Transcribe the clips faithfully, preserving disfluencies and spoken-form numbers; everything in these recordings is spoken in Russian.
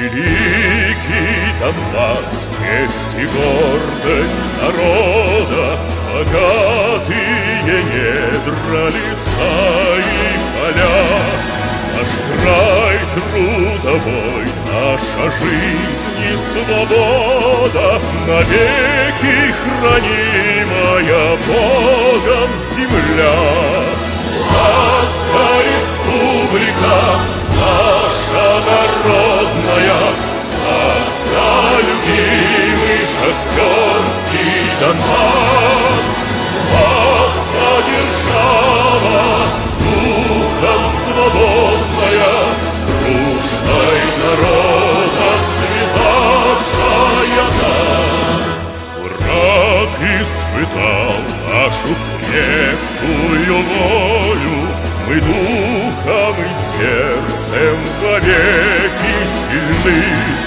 Великий Донбасс, честь и гордость народа, богатые недра, леса и поля. Наш край трудовой, наша жизнь и свобода, навеки хранимая Богом земля. Славься, республика наша народная, славься, любимый шахтерский Донбасс. Славься, держава, духом свободная, дружной народа связавшая нас. Враг испытал нашу крепкую волю, мы духом и сердцем вовеки сильны.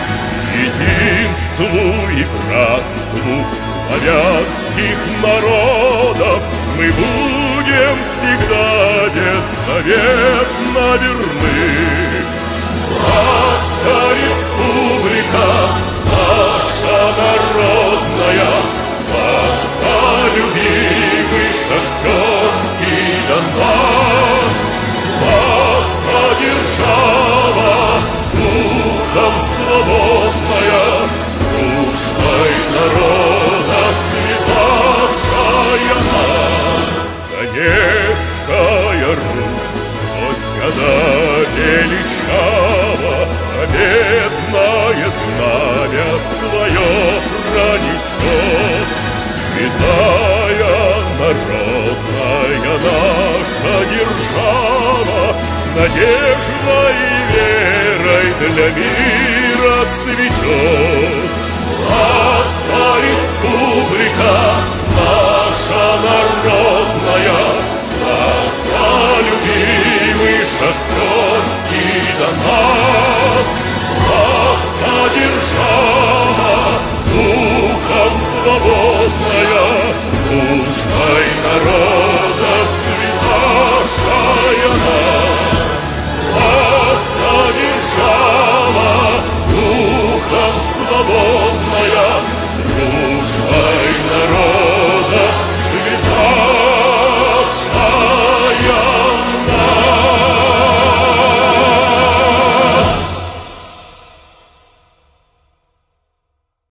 Единству и братству славянских народов мы будем всегда беззаветно верны. Славься, республика наша народная, славься, любимый шахтерский Донбасс. Славься, держава, духом свободная, дружной народа связавшая нас. Донецкая Русь сквозь года величава, победное знамя свое пронесет. Святая народная наша держава с надеждой и верой для мира цветет. Славься, республика наша народная, славься, любимый шахтерский Донбасс. Славься, держава, духом свободная, дружной народ.